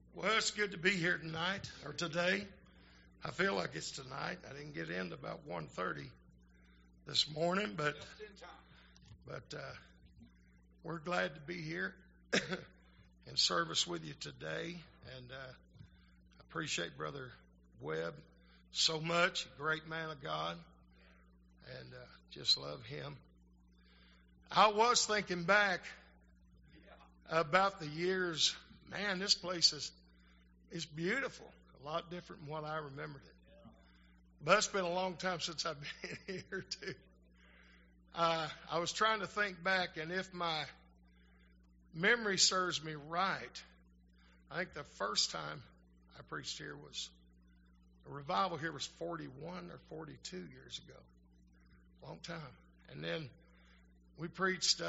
Well, it's good to be here tonight, or today. I feel like it's tonight. I didn't get in about 1:30 this morning, but we're glad to be here in service with you today. And I appreciate Brother Webb so much, a great man of God, and just love him. I was thinking back about the years. Man, this place is beautiful. A lot different than what I remembered it. But it's been a long time since I've been here, too. I was trying to think back, and if my memory serves me right, I think the first time I preached here was, a revival here was 41 or 42 years ago. Long time. And then we preached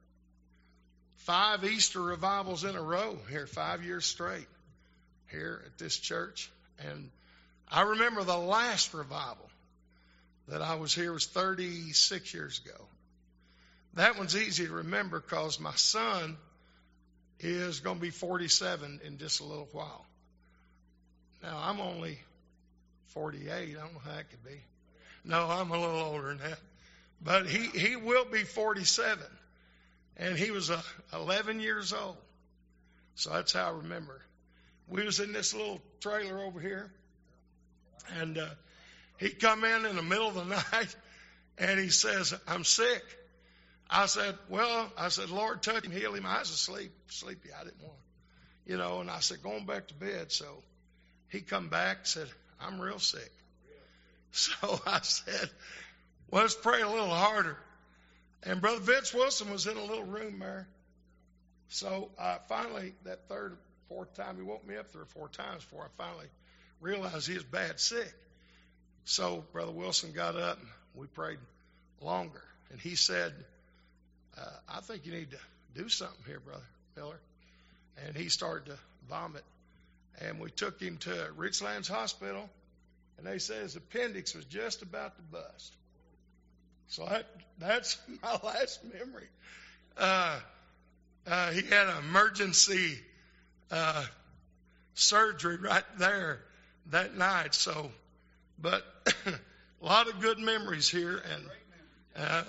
5 Easter revivals in a row here, 5 years straight here at this church. And I remember the last revival that I was here was 36 years ago. That one's easy to remember because my son is going to be 47 in just a little while. Now, I'm only 48. I don't know how that could be. No, I'm a little older than that. But he will be 47. And he was 11 years old. So that's how I remember. We was in this little trailer over here. And he come in the middle of the night. And he says, I'm sick. I said, Lord, touch him, heal him. I was sleepy. I didn't want, and I said, go on back to bed. So he come back and said, I'm real sick. So I said, well, let's pray a little harder. And Brother Vince Wilson was in a little room there. So finally, that third or fourth time, he woke me up 3 or 4 times before I finally realized he was bad sick. So Brother Wilson got up and we prayed longer. And he said, I think you need to do something here, Brother Miller. And he started to vomit. And we took him to Richlands Hospital. And they said his appendix was just about to bust. So that's my last memory. He had an emergency surgery right there that night. So, but a lot of good memories here, and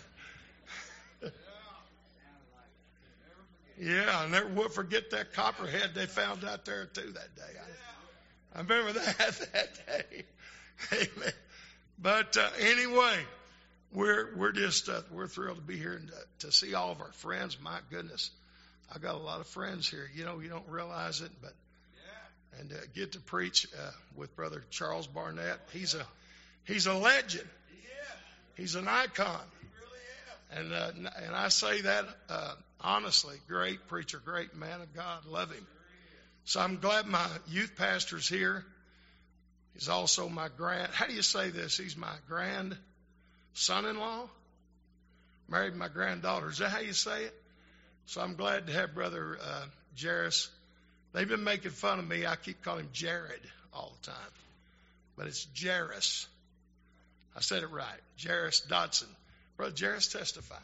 I never will forget that copperhead they found out there too that day. I remember that day. Amen. But anyway. We're just we're thrilled to be here and to see all of our friends. My goodness, I got a lot of friends here. You don't realize it, but and get to preach with Brother Charles Barnett. He's a legend. He's an icon. And I say that honestly, great preacher, great man of God, love him. So I'm glad my youth pastor's here. He's also my how do you say this? He's my son-in-law, married my granddaughter. Is that how you say it? So I'm glad to have Brother Jairus. They've been making fun of me. I keep calling him Jared all the time. But it's Jairus. I said it right. Jairus Dodson. Brother Jairus, testify.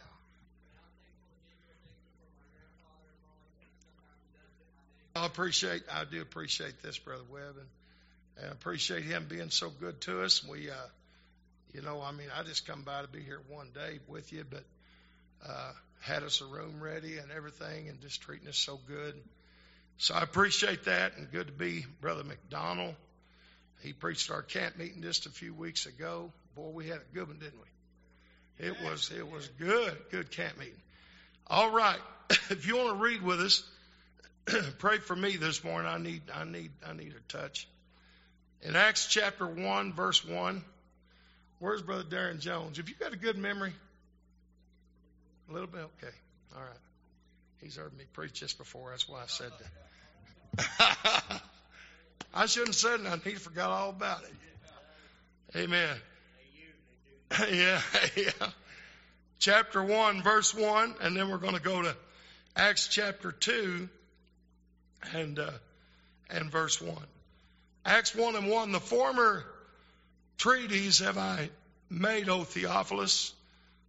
I do appreciate this, Brother Webb. And I appreciate him being so good to us. We I just come by to be here one day with you, but had us a room ready and everything and just treating us so good. So I appreciate that, and good to be Brother McDonald. He preached our camp meeting just a few weeks ago. Boy, we had a good one, didn't we? It was good camp meeting. All right. If you want to read with us, pray for me this morning. I need a touch. In Acts chapter 1, verse 1. Where's Brother Darren Jones? Have you got a good memory? A little bit? Okay. All right. He's heard me preach just before. That's why I said that. I shouldn't have said nothing. He forgot all about it. Amen. Yeah. Chapter 1, verse 1. And then we're going to go to Acts chapter 2 and verse 1. Acts 1 and 1. The former treatise have I made, O Theophilus,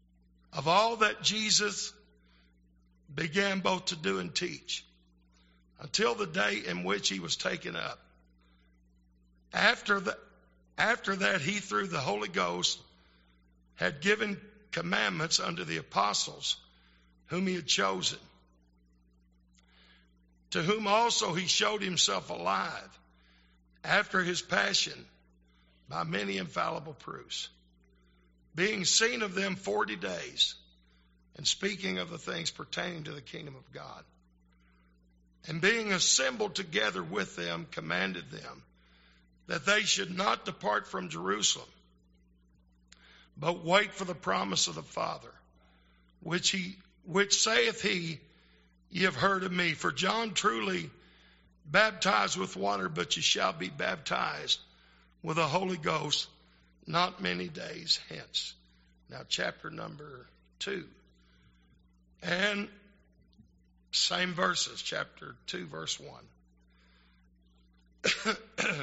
of all that Jesus began both to do and teach, until the day in which he was taken up. After that, he, through the Holy Ghost, had given commandments unto the apostles whom he had chosen, to whom also he showed himself alive after his passion by many infallible proofs, being seen of them 40 days, and speaking of the things pertaining to the kingdom of God. And being assembled together with them, commanded them that they should not depart from Jerusalem, but wait for the promise of the Father, which saith he, ye have heard of me. For John truly baptized with water, but ye shall be baptized with the Holy Ghost not many days hence. Now, chapter number 2. And same verses, chapter 2, verse 1.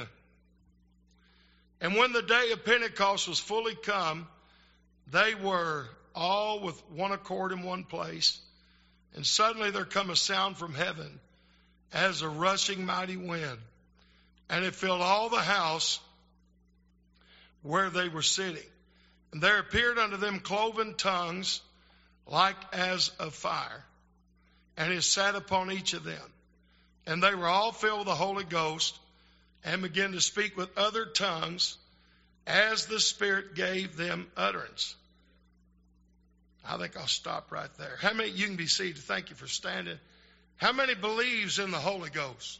And when the day of Pentecost was fully come, they were all with one accord in one place. And suddenly there come a sound from heaven as a rushing mighty wind. And it filled all the house where they were sitting. And there appeared unto them cloven tongues like as of fire. And it sat upon each of them. And they were all filled with the Holy Ghost, and began to speak with other tongues as the Spirit gave them utterance. I think I'll stop right there. How many, you can be seated. Thank you for standing. How many believes in the Holy Ghost?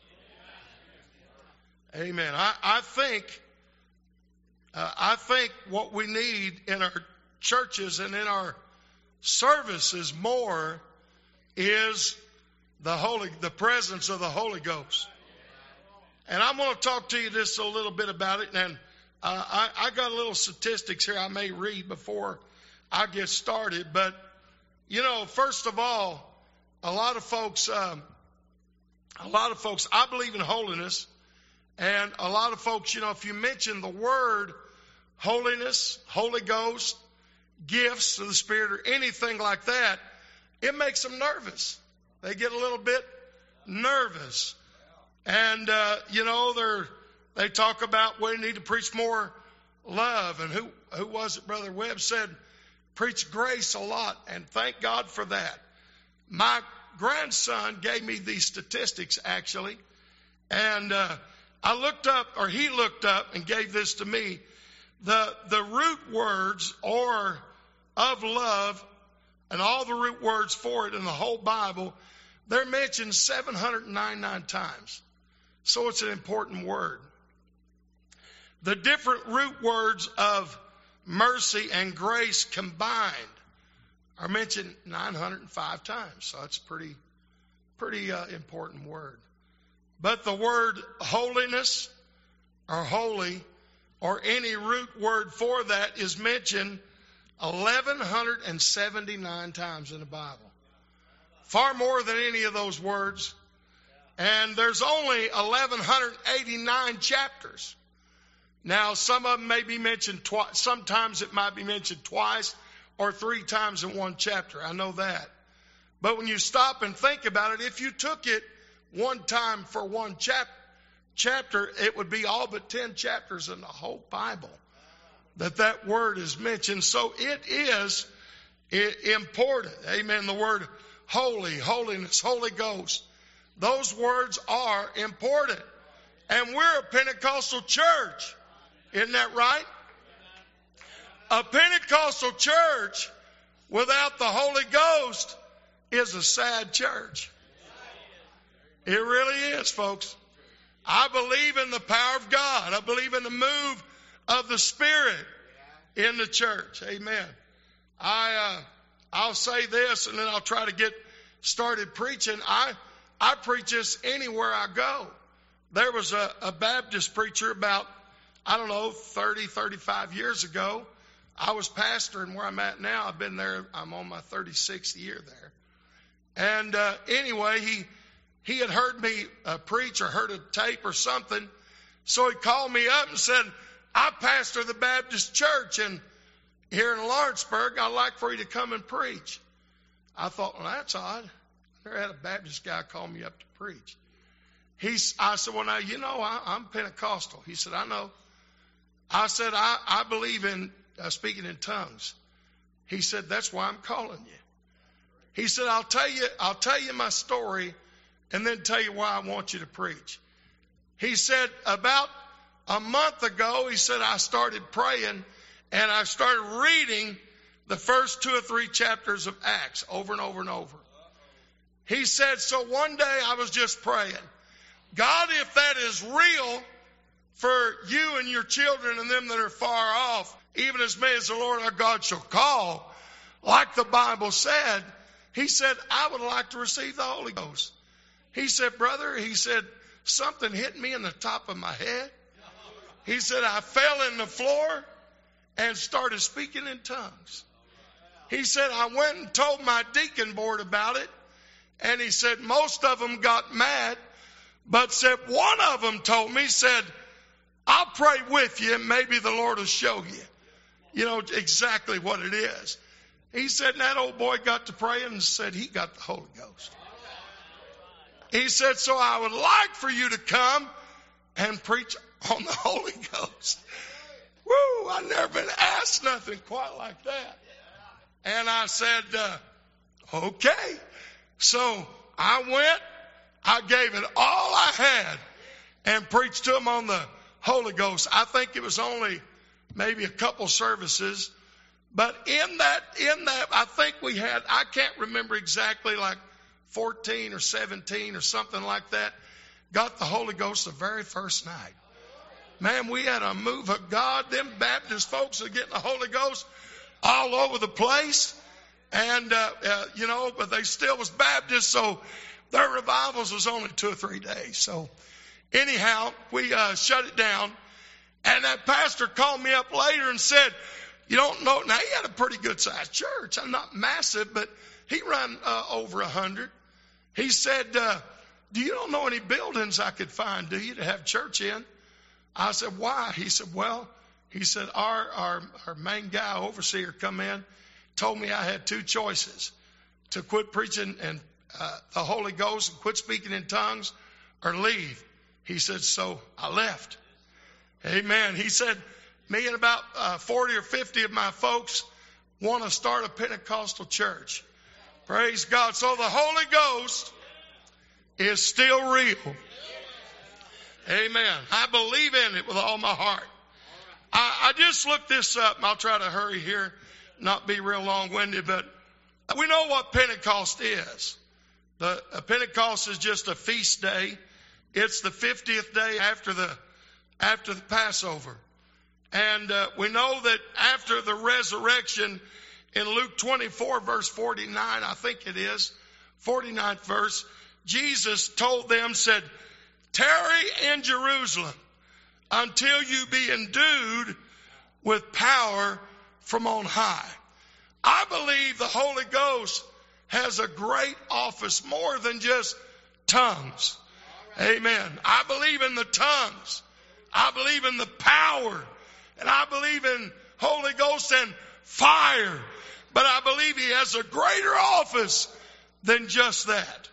Amen. I think what we need in our churches and in our services more is the presence of the Holy Ghost. And I'm going to talk to you just a little bit about it. And I got a little statistics here I may read before I get started. But, first of all, a lot of folks, I believe in holiness. And a lot of folks, if you mention the word holiness, Holy Ghost, gifts of the Spirit, or anything like that, it makes them nervous. They get a little bit nervous. And, they talk about we need to preach more love. And who was it? Brother Webb said, preach grace a lot. And thank God for that. My grandson gave me these statistics, actually. And he looked up and gave this to me. The root words or of love and all the root words for it in the whole Bible, they're mentioned 799 times. So it's an important word. The different root words of mercy and grace combined are mentioned 905 times. So it's pretty important word. But the word holiness or holy or any root word for that is mentioned 1,179 times in the Bible. Far more than any of those words. And there's only 1,189 chapters. Now, some of them may be mentioned twice. Sometimes it might be mentioned twice or 3 times in one chapter. I know that. But when you stop and think about it, if you took it one time for one chapter, it would be all but 10 chapters in the whole Bible that word is mentioned. So it is important. Amen. The word holy, holiness, Holy Ghost. Those words are important. And we're a Pentecostal church. Isn't that right? A Pentecostal church without the Holy Ghost is a sad church. It really is, folks. I believe in the power of God. I believe in the move of the Spirit in the church. Amen. I'll say this and then I'll try to get started preaching. I preach this anywhere I go. There was a Baptist preacher about, 30, 35 years ago. I was pastoring where I'm at now. I've been there. I'm on my 36th year there. And anyway, he had heard me preach or heard a tape or something. So he called me up and said, I pastor the Baptist church here in Lawrenceburg. I'd like for you to come and preach. I thought, well, that's odd. I never had a Baptist guy call me up to preach. I said, well, now, I'm Pentecostal. He said, I know. I said, I believe in speaking in tongues. He said, that's why I'm calling you. He said, I'll tell you my story and then tell you why I want you to preach. He said, about a month ago, he said, I started praying and I started reading the first 2 or 3 chapters of Acts over and over and over. He said, so one day I was just praying, God, if that is real for you and your children and them that are far off, even as many as the Lord our God shall call, like the Bible said, he said, I would like to receive the Holy Ghost. He said, brother, he said, something hit me in the top of my head. He said, I fell in the floor and started speaking in tongues. He said, I went and told my deacon board about it. And he said, most of them got mad. But said, one of them told me, said, I'll pray with you and maybe the Lord will show you, exactly what it is. He said, and that old boy got to praying and said he got the Holy Ghost. He said, so I would like for you to come and preach on the Holy Ghost. Woo, I've never been asked nothing quite like that. And I said, okay. So I went, I gave it all I had and preached to him on the Holy Ghost. I think it was only maybe a couple services. But in that, I think we had, I can't remember exactly, like 14 or 17 or something like that, got the Holy Ghost the very first night. Man, we had a move of God. Them Baptist folks are getting the Holy Ghost all over the place. And, but they still was Baptist, so their revivals was only 2 or 3 days. So anyhow, we shut it down. And that pastor called me up later and said, you don't know, now he had a pretty good sized church. I'm not massive, but he ran over 100. He said, do you don't know any buildings I could find, do you, to have church in? I said, why? He said, well, our main guy, overseer, come in, told me I had 2 choices, to quit preaching and the Holy Ghost and quit speaking in tongues or leave. He said, so I left. Amen. He said, me and about 40 or 50 of my folks want to start a Pentecostal church. Praise God. So the Holy Ghost is still real. Amen. I believe in it with all my heart. I just looked this up, and I'll try to hurry here, not be real long-winded, but we know what Pentecost is. Pentecost is just a feast day. It's the 50th day after the Passover. And we know that after the resurrection, in Luke 24, verse 49, I think it is, 49th verse, Jesus told them, said, tarry in Jerusalem until you be endued with power from on high. I believe the Holy Ghost has a great office, more than just tongues. Amen. I believe in the tongues. I believe in the power. And I believe in Holy Ghost and fire. But I believe he has a greater office than just that.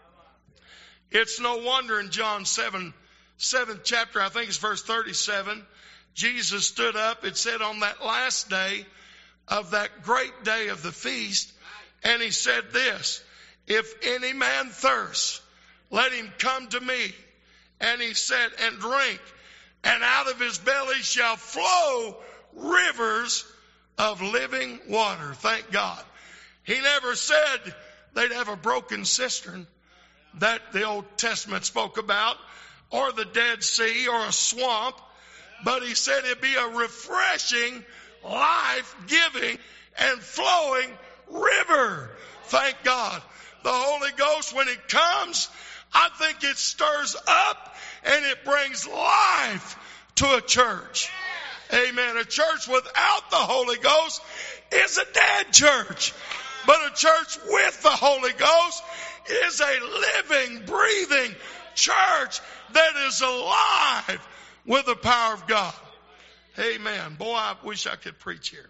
It's no wonder in John 7th chapter, I think it's verse 37, Jesus stood up. It said on that last day of that great day of the feast, and he said this, if any man thirst, let him come to me. And he said, and drink. And out of his belly shall flow rivers of living water. Thank God. He never said they'd have a broken cistern that the Old Testament spoke about, or the Dead Sea, or a swamp. But he said it'd be a refreshing, life-giving, and flowing river. Thank God. The Holy Ghost, when it comes, I think it stirs up and it brings life to a church. Amen. A church without the Holy Ghost is a dead church. But a church with the Holy Ghost is a living, breathing church that is alive with the power of God. Amen. Boy, I wish I could preach here.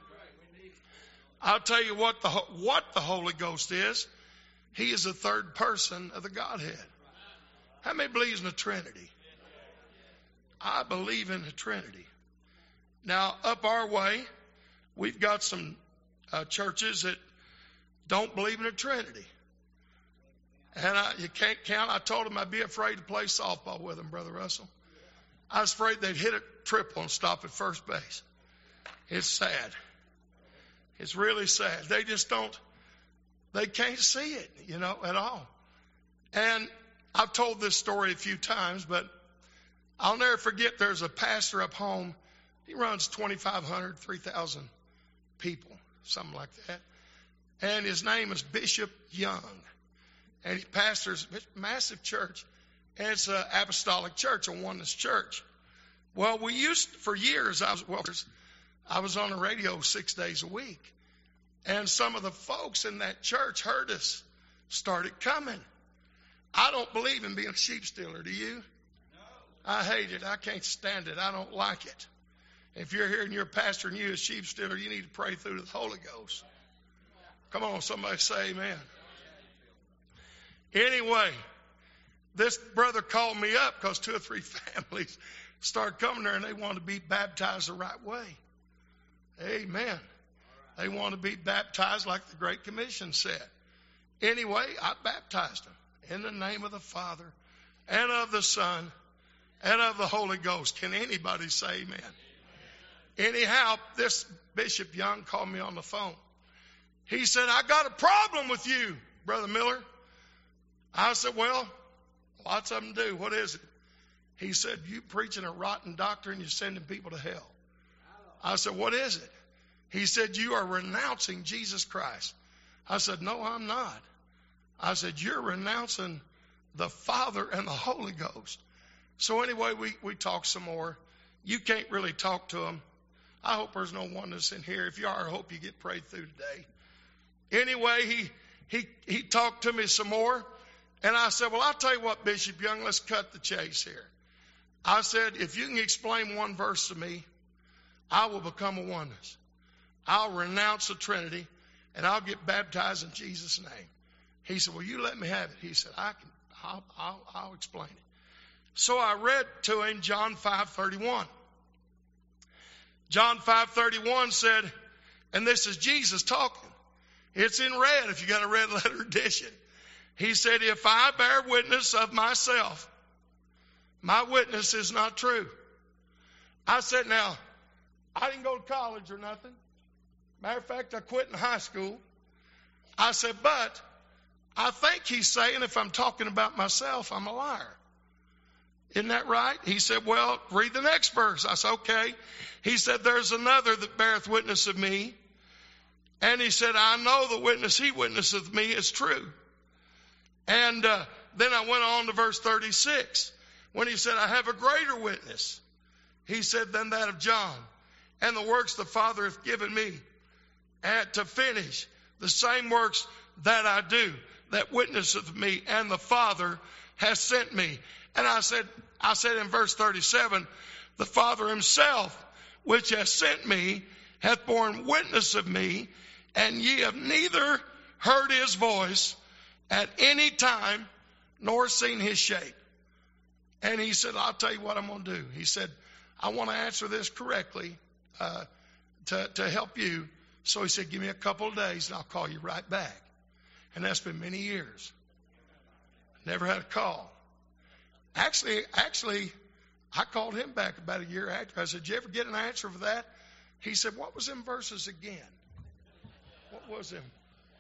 I'll tell you what the Holy Ghost is. He is the third person of the Godhead. How many believes in the Trinity? I believe in the Trinity. Now, up our way, we've got some churches that don't believe in the Trinity. And you can't count. I told them I'd be afraid to play softball with them, Brother Russell. I was afraid they'd hit a triple and stop at first base. It's sad. It's really sad. They just they can't see it, at all. And I've told this story a few times, but I'll never forget there's a pastor up home. He runs 2,500, 3,000 people, something like that. And his name is Bishop Young. And he pastors a massive church. And it's an apostolic church, a oneness church. Well, for years, I was on the radio 6 days a week. And some of the folks in that church heard us, started coming. I don't believe in being a sheep stealer, do you? No. I hate it. I can't stand it. I don't like it. If you're here and you're a pastor and you're a sheep stealer, you need to pray through the Holy Ghost. Come on, somebody say amen. Anyway, this brother called me up because 2 or 3 families started coming there and they wanted to be baptized the right way. Amen. They want to be baptized like the Great Commission said. Anyway, I baptized them in the name of the Father and of the Son and of the Holy Ghost. Can anybody say amen? Anyhow, this Bishop Young called me on the phone. He said, I got a problem with you, Brother Miller. I said, well, lots of them do. What is it? He said, you preaching a rotten doctrine, you're sending people to hell. I said, what is it? He said, you are renouncing Jesus Christ. I said, no, I'm not. I said, you're renouncing the Father and the Holy Ghost. So anyway, we talked some more. You can't really talk to him. I hope there's no oneness in here. If you are, I hope you get prayed through today. Anyway, he talked to me some more. And I said, well, I'll tell you what, Bishop Young, let's cut the chase here. I said, if you can explain one verse to me, I will become a oneness. I'll renounce the Trinity, and I'll get baptized in Jesus' name. He said, well, you let me have it. He said, I'll explain it. So I read to him John 5:31. John 5:31 said, and this is Jesus talking. It's in red if you got a red letter edition. He said, if I bear witness of myself, my witness is not true. I said, now, I didn't go to college or nothing. Matter of fact, I quit in high school. I said, but I think he's saying if I'm talking about myself, I'm a liar. Isn't that right? He said, well, read the next verse. I said, okay. He said, there's another that beareth witness of me. And he said, I know the witness he witnesseth of me is true. And then I went on to verse 36. When he said, I have a greater witness. He said, than that of John. And the works the Father hath given me. And to finish, the same works that I do, that witnesseth me, and the Father has sent me. And I said in verse 37, the Father himself, which has sent me, hath borne witness of me, and ye have neither heard his voice at any time, nor seen his shape. And he said, I'll tell you what I'm going to do. He said, I want to answer this correctly to help you. So he said, give me a couple of days and I'll call you right back. And that's been many years. Never had a call. Actually, I called him back about a year after. I said, did you ever get an answer for that? He said, what was them verses again? What was them?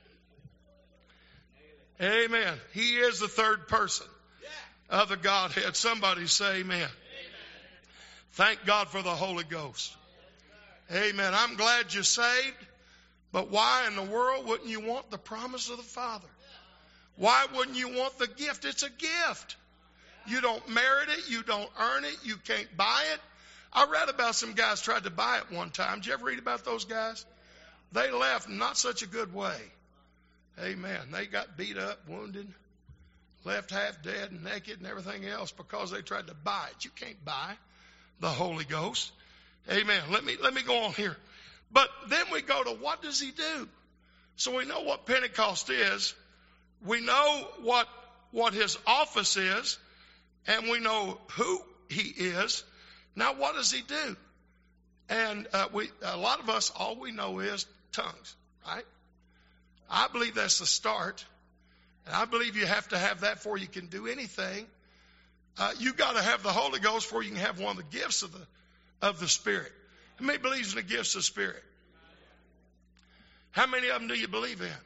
Amen. He is the third person of the Godhead. Somebody say amen. Thank God for the Holy Ghost. Amen. I'm glad you're saved. But why in the world wouldn't you want the promise of the Father? Why wouldn't you want the gift? It's a gift. You don't merit it. You don't earn it. You can't buy it. I read about some guys tried to buy it one time. Did you ever read about those guys? They left in not such a good way. Amen. They got beat up, wounded, left half dead and naked and everything else because they tried to buy it. You can't buy the Holy Ghost. Amen. Let me go on here. But then we go to what does he do? So we know what Pentecost is. We know what his office is. and we know who he is. Now, what does he do? And a lot of us, all we know is tongues, right? I believe that's the start. And I believe you have to have that before you can do anything. You got to have the Holy Ghost before you can have one of the gifts of the Spirit. How many believes in the gifts of the Spirit? How many of them do you believe in?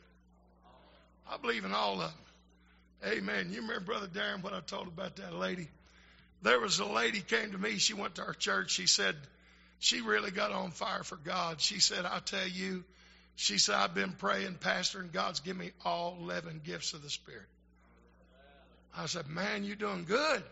I believe in all of them. Amen. You remember, Brother Darren, what I told about that lady? There was a lady came to me. She went to our church. She said she really got on fire for God. She said, I'll tell you, she said, I've been praying, Pastor, and God's given me all 11 gifts of the Spirit. I said, man, you're doing good.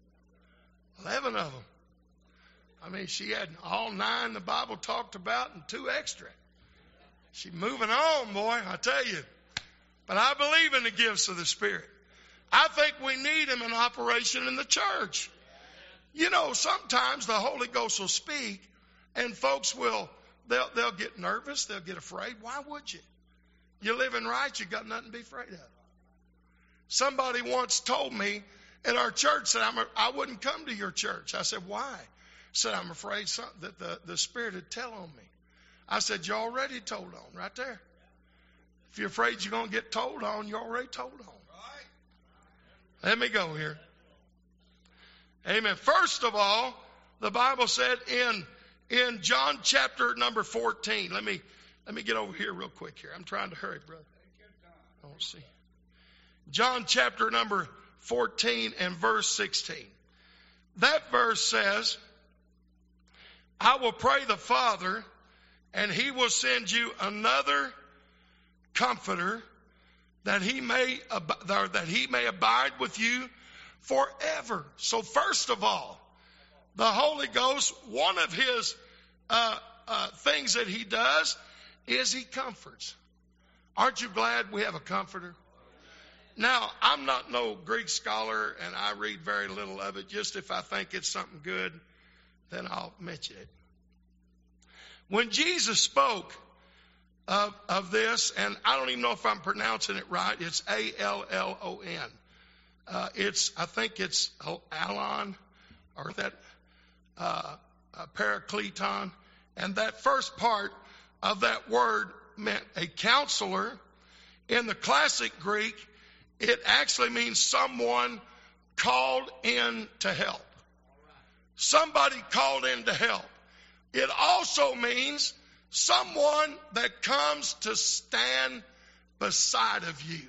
11 of them. I mean, she had all 9 the Bible talked about and 2 extra. She's moving on, boy, I tell you. But I believe in the gifts of the Spirit. I think we need them in operation in the church. You know, sometimes the Holy Ghost will speak and folks they'll get nervous. They'll get afraid. Why would you? You're living right. You got nothing to be afraid of. Somebody once told me at our church that I wouldn't come to your church. I said, why? Said, I'm afraid that the Spirit would tell on me. I said, you already told on right there. If you're afraid you're going to get told on, you're already told on. Let me go here. Amen. First of all, the Bible said in John chapter number 14. Let me get over here real quick here. I'm trying to hurry, brother. I don't see. John chapter number 14 and verse 16. That verse says, I will pray the Father, and he will send you another comforter, that he may abide with you forever. So first of all, the Holy Ghost, one of his things that he does is he comforts. Aren't you glad we have a comforter? Now, I'm not no Greek scholar, and I read very little of it. Just if I think it's something good, then I'll mention it. When Jesus spoke of this, and I don't even know if I'm pronouncing it right, it's A-L-L-O-N. I think it's Alon, or that Parakleton. And that first part of that word meant a counselor. In the classic Greek, it actually means someone called in to help. Somebody called in to help. It also means someone that comes to stand beside of you.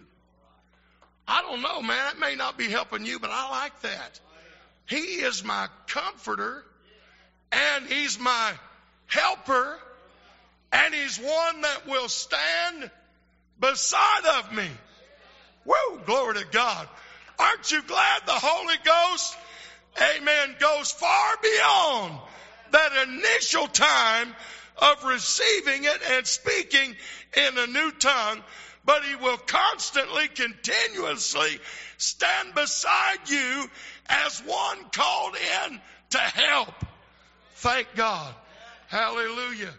I don't know, man. It may not be helping you, but I like that. He is my comforter, and he's my helper, and he's one that will stand beside of me. Woo, glory to God. Aren't you glad the Holy Ghost, amen, goes far beyond that initial time of receiving it and speaking in a new tongue, but he will constantly, continuously stand beside you as one called in to help. Thank God. Hallelujah.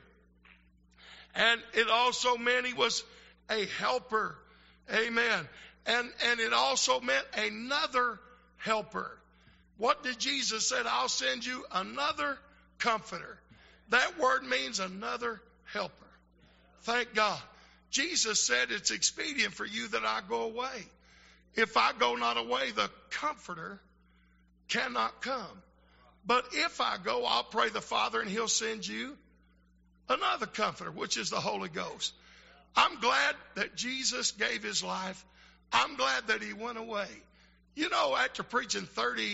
And it also meant he was a helper. Amen. And it also meant another helper. What did Jesus say? I'll send you another comforter. That word means another helper. Thank God. Jesus said it's expedient for you that I go away. If I go not away, the comforter cannot come. But if I go, I'll pray the Father, and he'll send you another comforter, which is the Holy Ghost. I'm glad that Jesus gave his life. I'm glad that he went away. You know, after preaching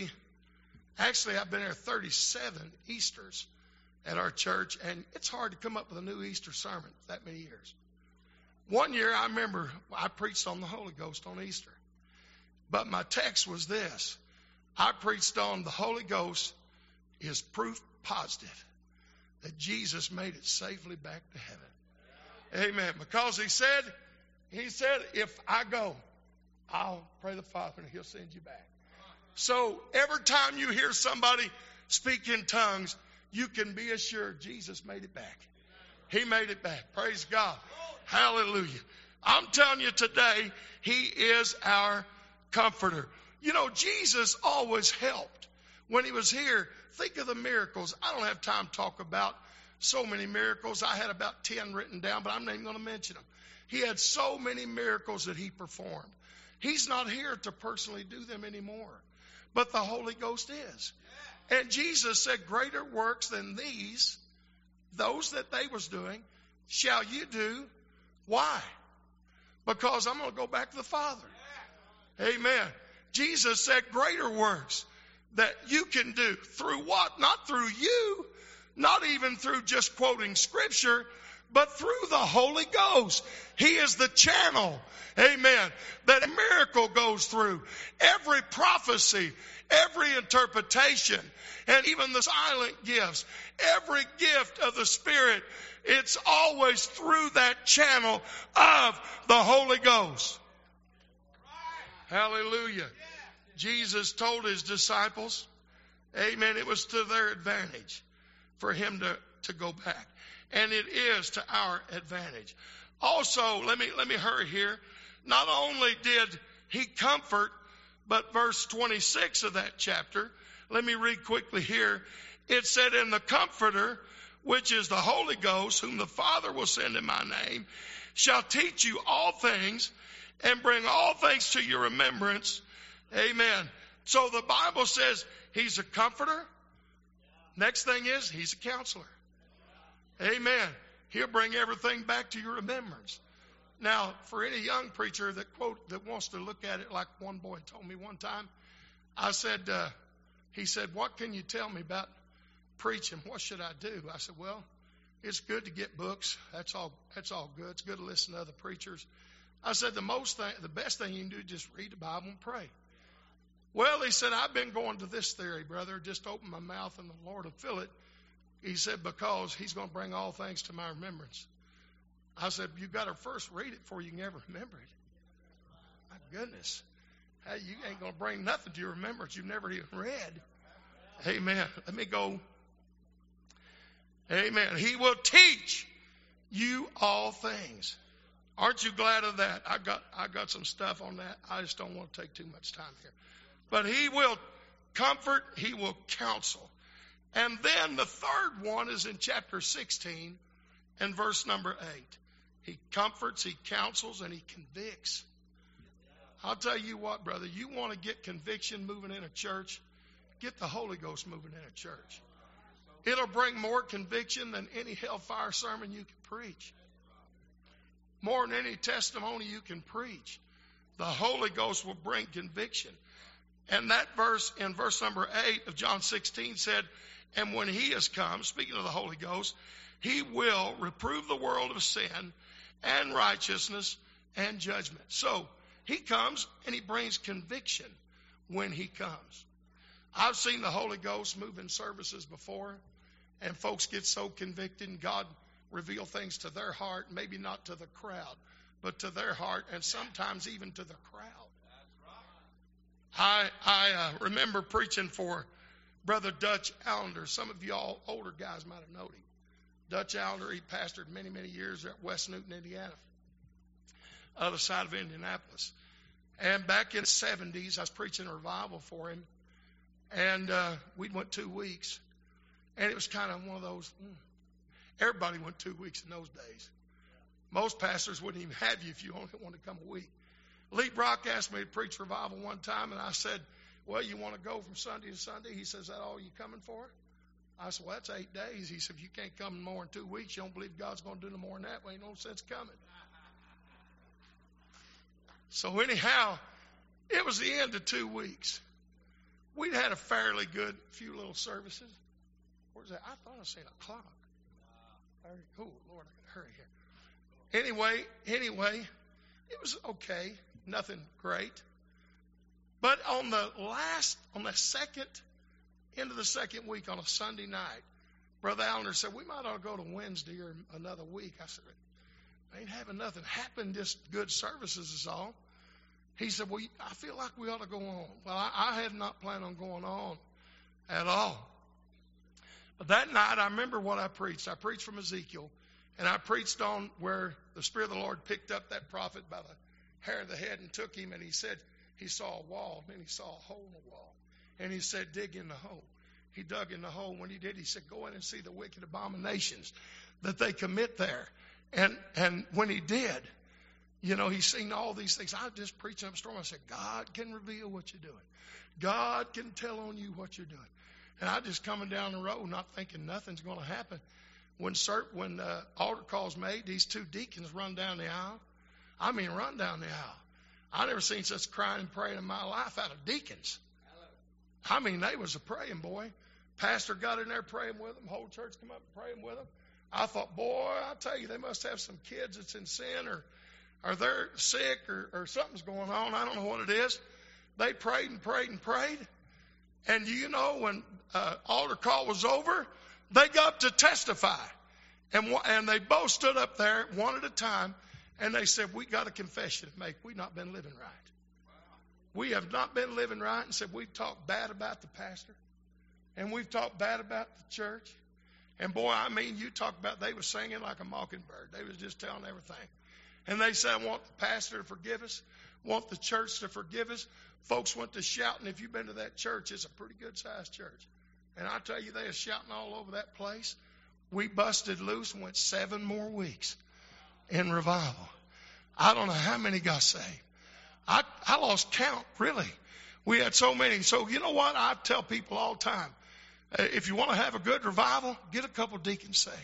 I've been there 37 Easters at our church, and it's hard to come up with a new Easter sermon that many years. One year, I remember I preached on the Holy Ghost on Easter. But my text was this. I preached on the Holy Ghost is proof positive that Jesus made it safely back to heaven. Amen. Because he said, if I go, I'll pray the Father and he'll send you back. So every time you hear somebody speak in tongues, you can be assured Jesus made it back. He made it back. Praise God. Hallelujah. I'm telling you today, he is our comforter. You know, Jesus always helped. When he was here, think of the miracles. I don't have time to talk about so many miracles. I had about 10 written down, but I'm not even going to mention them. He had so many miracles that he performed. He's not here to personally do them anymore, but the Holy Ghost is. And Jesus said, greater works than these, those that they was doing, shall you do. Why? Because I'm going to go back to the Father. Amen. Jesus said greater works that you can do. Through what? Not through you, not even through just quoting Scripture, but through the Holy Ghost. He is the channel, amen, that a miracle goes through. Every prophecy, every interpretation, and even the silent gifts, every gift of the Spirit, it's always through that channel of the Holy Ghost. Hallelujah. Jesus told his disciples, amen, it was to their advantage for him to go back. And it is to our advantage. Also, let me hurry here. Not only did he comfort, but verse 26 of that chapter, let me read quickly here. It said, and the Comforter, which is the Holy Ghost, whom the Father will send in my name, shall teach you all things and bring all things to your remembrance. Amen. So the Bible says he's a comforter. Next thing is he's a counselor. Amen. He'll bring everything back to your remembrance. Now, for any young preacher that wants to look at it like one boy told me one time, I said, he said, what can you tell me about preaching? What should I do? I said, well, it's good to get books. That's all good. It's good to listen to other preachers. I said, the best thing you can do is just read the Bible and pray. Well, he said, I've been going to this theory, brother. Just open my mouth and the Lord will fill it. He said, because he's going to bring all things to my remembrance. I said, you've got to first read it before you can ever remember it. My goodness. Hey, you ain't going to bring nothing to your remembrance you've never even read. Amen. Let me go. Amen. He will teach you all things. Aren't you glad of that? I got some stuff on that. I just don't want to take too much time here. But he will comfort, he will counsel. And then the third one is in chapter 16 and verse number 8. He comforts, he counsels, and he convicts. I'll tell you what, brother, you want to get conviction moving in a church, get the Holy Ghost moving in a church. It'll bring more conviction than any hellfire sermon you can preach. More than any testimony you can preach. The Holy Ghost will bring conviction. And that verse in verse number 8 of John 16 said, and when he has come, speaking of the Holy Ghost, he will reprove the world of sin and righteousness and judgment. So he comes and he brings conviction when he comes. I've seen the Holy Ghost move in services before, and folks get so convicted and God reveal things to their heart, maybe not to the crowd, but to their heart and sometimes even to the crowd. I remember preaching for Brother Dutch Allender. Some of y'all older guys might have known him. Dutch Allender, he pastored many, many years at West Newton, Indiana, other side of Indianapolis. And back in the 70s, I was preaching a revival for him. And we went 2 weeks. And it was kind of one of those, everybody went 2 weeks in those days. Most pastors wouldn't even have you if you only wanted to come a week. Lee Brock asked me to preach revival one time, and I said, well, you want to go from Sunday to Sunday? He says, is that all you coming for? I said, well, that's 8 days. He said, if you can't come more than 2 weeks, you don't believe God's going to do no more than that, well, ain't no sense coming. So anyhow, it was the end of 2 weeks. We'd had a fairly good few little services. Where's that? I thought I seen a clock. Very cool. Lord, I can hurry here. Anyway, it was okay. Nothing great. But on the second, end of the second week, on a Sunday night, Brother Allender said, we might ought to go to Wednesday or another week. I said, I ain't having nothing happen, just good services is all. He said, well, I feel like we ought to go on. Well, I had not planned on going on at all. But that night, I remember what I preached. I preached from Ezekiel, and I preached on where the Spirit of the Lord picked up that prophet by the hair of the head and took him, and he said, he saw a wall, then he saw a hole in the wall. And he said, dig in the hole. He dug in the hole. When he did, he said, go in and see the wicked abominations that they commit there. And when he did, he's seen all these things. I was just preaching up a storm. I said, God can reveal what you're doing. God can tell on you what you're doing. And I just coming down the road, not thinking nothing's going to happen. When altar call's made, these two deacons run down the aisle. I mean, run down the aisle. I never seen such crying and praying in my life out of deacons. I mean, they was a praying, boy. Pastor got in there praying with them. Whole church come up and praying with them. I thought, boy, I tell you, they must have some kids that's in sin or they're sick or something's going on. I don't know what it is. They prayed and prayed and prayed. And when altar call was over, they got up to testify. And they both stood up there one at a time, and they said, we got a confession to make. We've not been living right. We have not been living right, and said we've talked bad about the pastor, and we've talked bad about the church. And boy, I mean, you talk about, they were singing like a mockingbird. They was just telling everything. And they said, I want the pastor to forgive us, want the church to forgive us. Folks went to shouting. If you've been to that church, it's a pretty good-sized church. And I tell you, they were shouting all over that place. We busted loose and went 7 more weeks in revival. I don't know how many got saved. I lost count, really. We had so many. So you know what? I tell people all the time, if you want to have a good revival, get a couple deacons saved.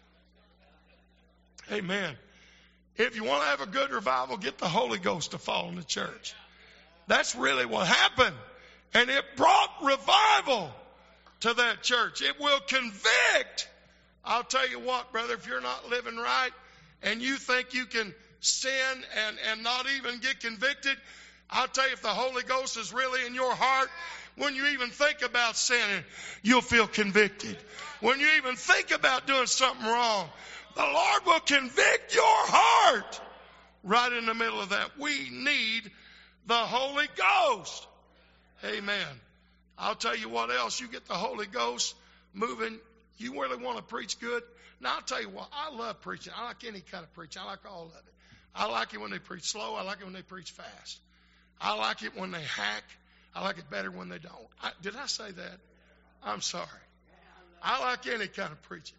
Amen. If you want to have a good revival, get the Holy Ghost to fall in the church. That's really what happened. And it brought revival to that church. It will convict. I'll tell you what, brother, if you're not living right and you think you can sin and not even get convicted, I'll tell you, if the Holy Ghost is really in your heart, when you even think about sinning, you'll feel convicted. When you even think about doing something wrong, the Lord will convict your heart right in the middle of that. We need the Holy Ghost. Amen. I'll tell you what else. You get the Holy Ghost moving. You really want to preach good? Now, I'll tell you what. I love preaching. I like any kind of preaching. I like all of it. I like it when they preach slow. I like it when they preach fast. I like it when they hack. I like it better when they don't. Did I say that? I'm sorry. I like any kind of preaching.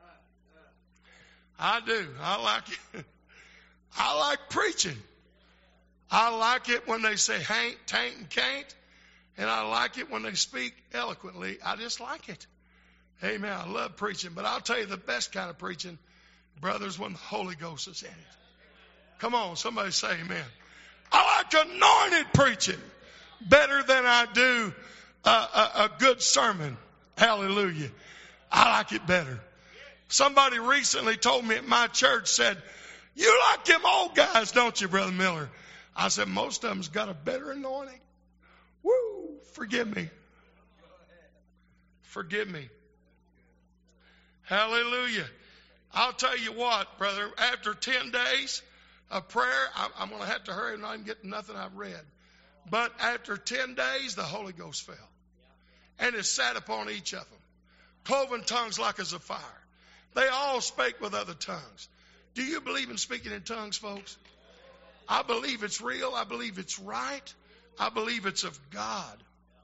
I do. I like it. I like preaching. I like it when they say hain't, tain't, and can't. And I like it when they speak eloquently. I just like it. Amen. I love preaching. But I'll tell you the best kind of preaching, brothers, when the Holy Ghost is in it. Come on, somebody say amen. I like anointed preaching better than I do a good sermon. Hallelujah. I like it better. Somebody recently told me at my church, said, you like them old guys, don't you, Brother Miller? I said, most of them's got a better anointing. Woo! Forgive me. Forgive me. Hallelujah. I'll tell you what, brother, after 10 days of prayer, I'm going to have to hurry and not even get nothing I've read. But after 10 days, the Holy Ghost fell. And it sat upon each of them. Cloven tongues like as a fire. They all spake with other tongues. Do you believe in speaking in tongues, folks? I believe it's real. I believe it's right. I believe it's of God.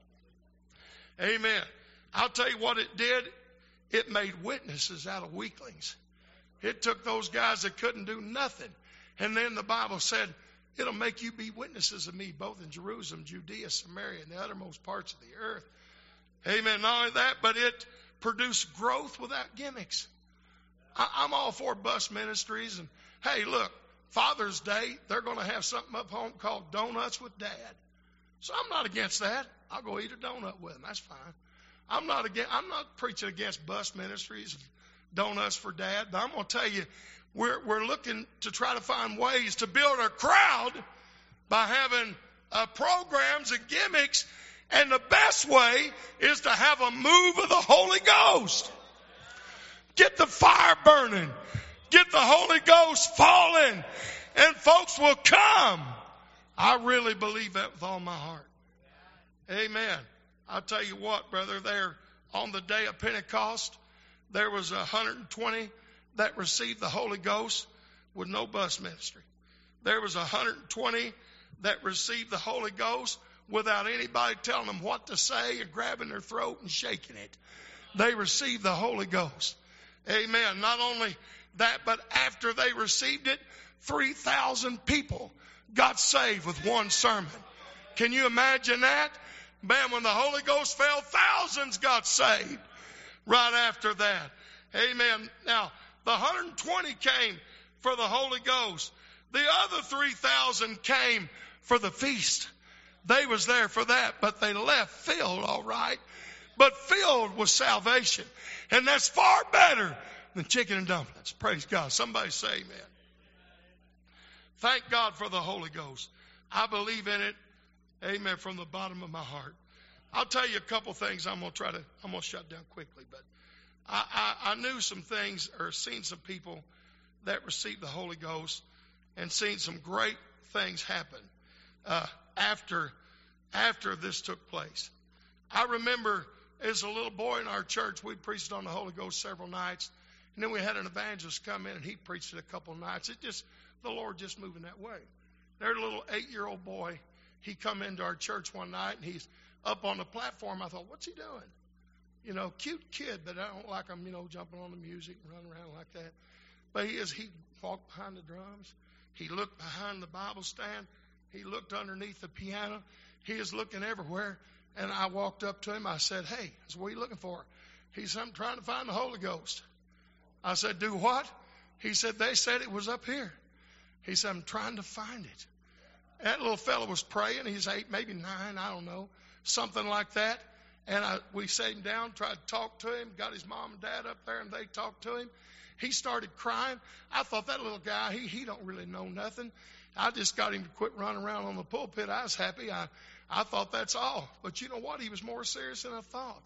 Amen. I'll tell you what it did. It made witnesses out of weaklings. It took those guys that couldn't do nothing. And then the Bible said, it'll make you be witnesses of me, both in Jerusalem, Judea, Samaria, and the uttermost parts of the earth. Amen. Not only that, but it produced growth without gimmicks. I'm all for bus ministries. And hey, look, Father's Day, they're going to have something up home called Donuts with Dad. So I'm not against that. I'll go eat a donut with them. That's fine. I'm not preaching against bus ministries and donuts for Dad. But I'm going to tell you, we're looking to try to find ways to build a crowd by having programs and gimmicks. And the best way is to have a move of the Holy Ghost. Get the fire burning. Get the Holy Ghost falling. And folks will come. I really believe that with all my heart. Amen. I'll tell you what, brother, there on the day of Pentecost, there was 120 that received the Holy Ghost with no bus ministry. There was 120 that received the Holy Ghost without anybody telling them what to say or grabbing their throat and shaking it. They received the Holy Ghost. Amen. Not only that, but after they received it, 3,000 people got saved with one sermon. Can you imagine that? Man, when the Holy Ghost fell, thousands got saved right after that. Amen. Now, the 120 came for the Holy Ghost. The other 3,000 came for the feast. They was there for that, but they left filled, all right. But filled with salvation. And that's far better than chicken and dumplings. Praise God. Somebody say amen. Thank God for the Holy Ghost. I believe in it. Amen. From the bottom of my heart. I'll tell you a couple things. I'm going to shut down quickly, but I knew some things or seen some people that received the Holy Ghost and seen some great things happen after this took place. I remember as a little boy in our church, we preached on the Holy Ghost several nights, and then we had an evangelist come in and he preached it a couple of nights. The Lord just moving that way. There's a little 8-year-old boy. He come into our church one night and he's up on the platform. I thought, what's he doing? Cute kid, but I don't like him, jumping on the music and running around like that. But he walked behind the drums. He looked behind the Bible stand. He looked underneath the piano. He is looking everywhere. And I walked up to him. I said, hey, I said, what are you looking for? He said, I'm trying to find the Holy Ghost. I said, do what? He said, they said it was up here. He said, I'm trying to find it. That little fellow was praying. He's 8, maybe 9, I don't know, something like that. And we sat him down, tried to talk to him, got his mom and dad up there, and they talked to him. He started crying. I thought that little guy, he don't really know nothing. I just got him to quit running around on the pulpit. I was happy. I thought that's all. But you know what? He was more serious than I thought.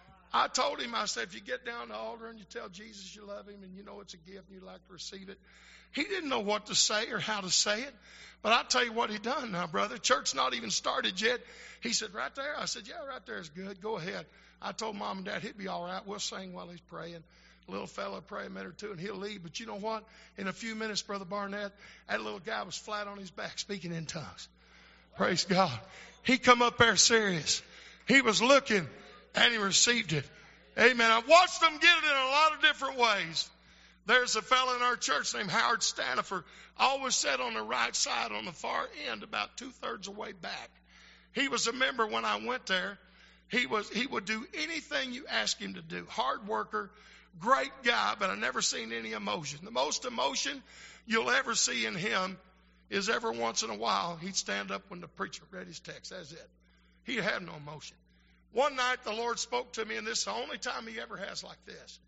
I told him, I said, if you get down the altar and you tell Jesus you love him and you know it's a gift and you'd like to receive it. He didn't know what to say or how to say it. But I'll tell you what he done now, brother. Church not even started yet. He said, right there? I said, yeah, right there is good. Go ahead. I told Mom and Dad he'd be all right. We'll sing while he's praying. Little fella pray a minute or two and he'll leave. But you know what? In a few minutes, Brother Barnett, that little guy was flat on his back speaking in tongues. Praise God. He come up there serious. He was looking and he received it. Amen. I've watched them get it in a lot of different ways. There's a fellow in our church named Howard Stanifer. Always sat on the right side on the far end, about 2/3 of the way back. He was a member when I went there. He would do anything you asked him to do. Hard worker, great guy, but I never seen any emotion. The most emotion you'll ever see in him is every once in a while he'd stand up when the preacher read his text. That's it. He had no emotion. One night the Lord spoke to me, and this is the only time he ever has like this.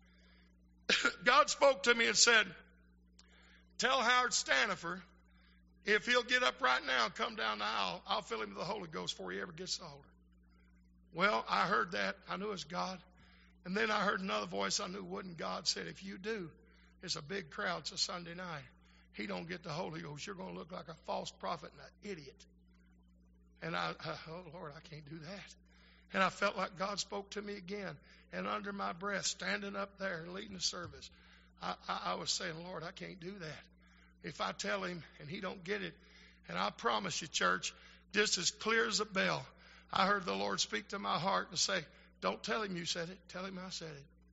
God spoke to me and said, tell Howard Stanifer, if he'll get up right now and come down the aisle, I'll fill him with the Holy Ghost before he ever gets the altar. Well, I heard that. I knew it was God. And then I heard another voice I knew wasn't God said, if you do, it's a big crowd, it's a Sunday night. He don't get the Holy Ghost. You're going to look like a false prophet and an idiot. And oh, Lord, I can't do that. And I felt like God spoke to me again. And under my breath, standing up there leading the service, I was saying, Lord, I can't do that. If I tell him and he don't get it, and I promise you, church, just as clear as a bell, I heard the Lord speak to my heart and say, don't tell him you said it. Tell him I said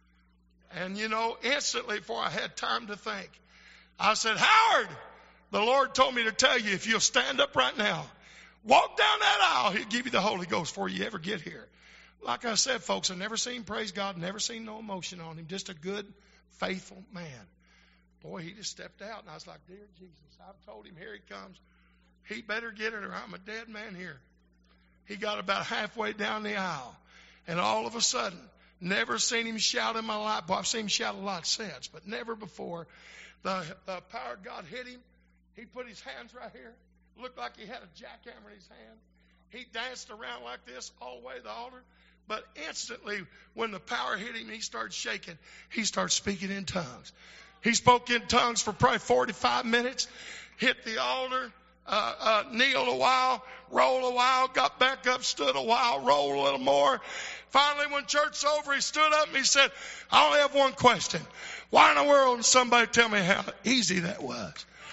it. And instantly before I had time to think, I said, Howard, the Lord told me to tell you, if you'll stand up right now, walk down that aisle, he'll give you the Holy Ghost before you ever get here. Like I said, folks, I've never seen, praise God, never seen no emotion on him. Just a good, faithful man. Boy, he just stepped out, and I was like, dear Jesus, I've told him, here he comes. He better get it or I'm a dead man here. He got about halfway down the aisle, and all of a sudden, never seen him shout in my life. Well, I've seen him shout a lot since, but never before. The power of God hit him. He put his hands right here. Looked like he had a jackhammer in his hand. He danced around like this all the way to the altar. But instantly, when the power hit him, he started shaking. He started speaking in tongues. He spoke in tongues for probably 45 minutes, hit the altar, kneeled a while, rolled a while, got back up, stood a while, rolled a little more. Finally, when church's over, he stood up and he said, I only have one question. Why in the world did somebody tell me how easy that was?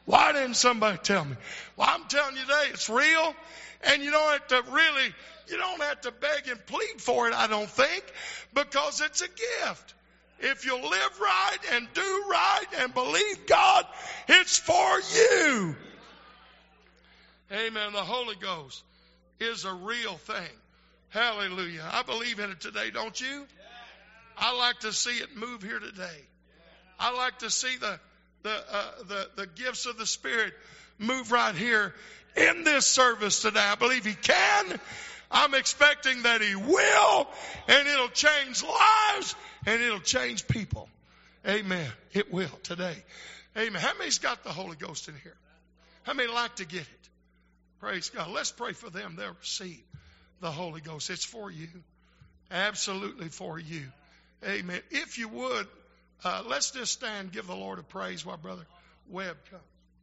Why didn't somebody tell me? Well, I'm telling you today, it's real. And you don't have to beg and plead for it, I don't think, because it's a gift. If you live right and do right and believe God, it's for you. Amen. The Holy Ghost is a real thing. Hallelujah. I believe in it today, don't you? I like to see it move here today. I like to see the gifts of the Spirit move right here in this service today. I believe He can. I'm expecting that He will, and it'll change lives, and it'll change people. Amen. It will today. Amen. How many's got the Holy Ghost in here? How many like to get it? Praise God. Let's pray for them. They'll receive the Holy Ghost. It's for you. Absolutely for you. Amen. If you would, let's just stand and give the Lord a praise while Brother Webb comes.